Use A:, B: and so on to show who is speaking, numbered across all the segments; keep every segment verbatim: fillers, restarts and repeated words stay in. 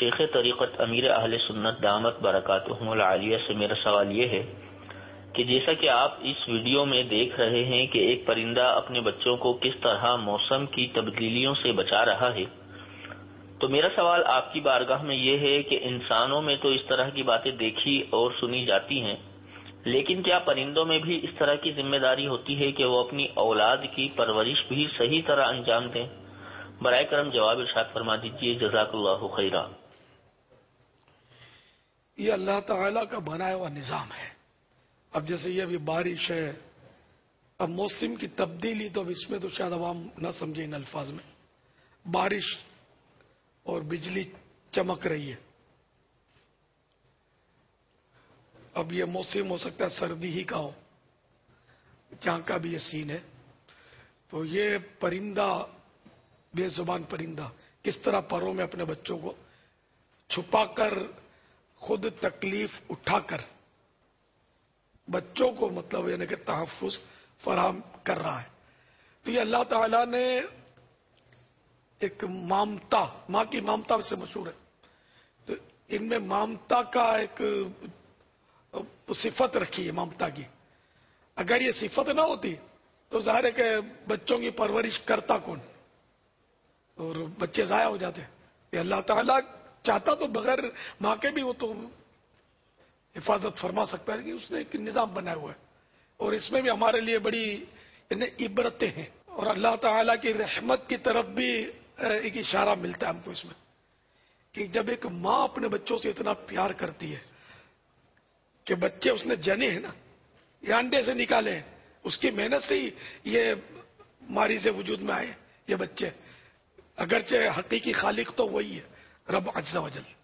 A: شیخ طریقت امیر اہل سنت دامت برکاتہم العالیہ سے میرا سوال یہ ہے کہ جیسا کہ آپ اس ویڈیو میں دیکھ رہے ہیں کہ ایک پرندہ اپنے بچوں کو کس طرح موسم کی تبدیلیوں سے بچا رہا ہے، تو میرا سوال آپ کی بارگاہ میں یہ ہے کہ انسانوں میں تو اس طرح کی باتیں دیکھی اور سنی جاتی ہیں، لیکن کیا پرندوں میں بھی اس طرح کی ذمہ داری ہوتی ہے کہ وہ اپنی اولاد کی پرورش بھی صحیح طرح انجام دیں؟ برائے کرم جواب ارشاد فرما دیجیے، جزاک اللہ خیرہ۔
B: یہ اللہ تعالیٰ کا بنایا ہوا نظام ہے۔ اب جیسے یہ ابھی بارش ہے، اب موسم کی تبدیلی، تو اب اس میں تو شاید عوام نہ سمجھے ان الفاظ میں، بارش اور بجلی چمک رہی ہے، اب یہ موسم ہو سکتا ہے سردی ہی کا ہو، جہاں کا بھی یہ سین ہے، تو یہ پرندہ، بے زبان پرندہ کس طرح پروں میں اپنے بچوں کو چھپا کر، خود تکلیف اٹھا کر بچوں کو مطلب یعنی کہ تحفظ فراہم کر رہا ہے۔ تو یہ اللہ تعالیٰ نے ایک مامتا، ماں کی مامتا سے مشہور ہے، تو ان میں مامتا کا ایک صفت رکھی ہے، مامتا کی۔ اگر یہ صفت نہ ہوتی تو ظاہر ہے کہ بچوں کی پرورش کرتا کون، اور بچے ضائع ہو جاتے۔ یہ اللہ تعالیٰ چاہتا تو بغیر ماں کے بھی وہ تو حفاظت فرما سکتا ہے، کہ اس نے ایک نظام بنایا ہوا ہے، اور اس میں بھی ہمارے لیے بڑی یعنی عبرتیں ہیں، اور اللہ تعالیٰ کی رحمت کی طرف بھی ایک اشارہ ملتا ہے ہم کو اس میں، کہ جب ایک ماں اپنے بچوں سے اتنا پیار کرتی ہے کہ بچے اس نے جنے ہیں نا، یہ انڈے سے نکالے ہیں، اس کی محنت سے ہی یہ ماریز وجود میں آئے یہ بچے، اگرچہ حقیقی خالق تو وہی ہے، رب عز و جل۔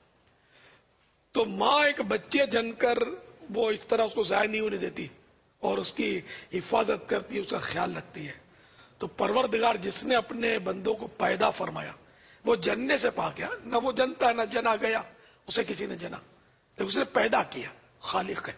B: تو ماں ایک بچے جن کر وہ اس طرح اس کو ضائع نہیں ہونے دیتی اور اس کی حفاظت کرتی ہے، اس کا خیال رکھتی ہے۔ تو پروردگار جس نے اپنے بندوں کو پیدا فرمایا، وہ جننے سے پا گیا، نہ وہ جنتا ہے نہ جنا گیا، اسے کسی نے جنا، اس نے پیدا کیا، خالق ہے۔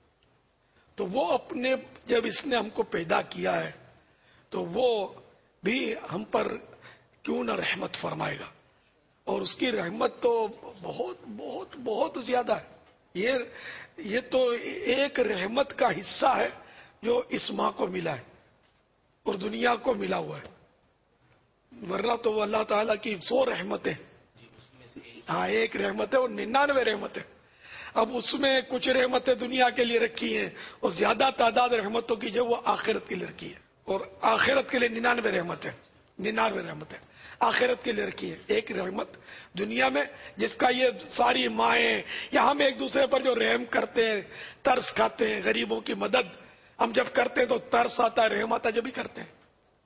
B: تو وہ اپنے جب اس نے ہم کو پیدا کیا ہے تو وہ بھی ہم پر کیوں نہ رحمت فرمائے گا، اور اس کی رحمت تو بہت بہت بہت زیادہ ہے۔ یہ یہ تو ایک رحمت کا حصہ ہے جو اس ماں کو ملا ہے اور دنیا کو ملا ہوا ہے، ورنہ تو وہ اللہ تعالیٰ کی سو رحمتیں، ہاں ایک رحمت ہے اور ننانوے رحمت ہے۔ اب اس میں کچھ رحمتیں دنیا کے لیے رکھی ہیں اور زیادہ تعداد رحمتوں کی جو وہ آخرت کے لیے رکھی ہے، اور آخرت کے لیے ننانوے رحمت ہے، ننانوے رحمت ہے آخرت کے لیے رکھی ہے۔ ایک رحمت دنیا میں جس کا یہ ساری مائیں یا ہم ایک دوسرے پر جو رحم کرتے ہیں، ترس کھاتے ہیں، غریبوں کی مدد ہم جب کرتے ہیں تو ترس آتا ہے، رحم آتا ہے جب بھی کرتے ہیں۔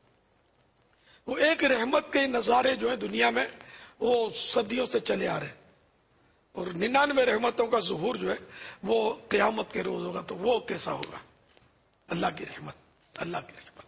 B: وہ ایک رحمت کے نظارے جو ہے دنیا میں وہ صدیوں سے چلے آ رہے ہیں، اور ننانوے رحمتوں کا ظہور جو ہے وہ قیامت کے روز ہوگا، تو وہ کیسا ہوگا؟ اللہ کی رحمت، اللہ کی رحمت۔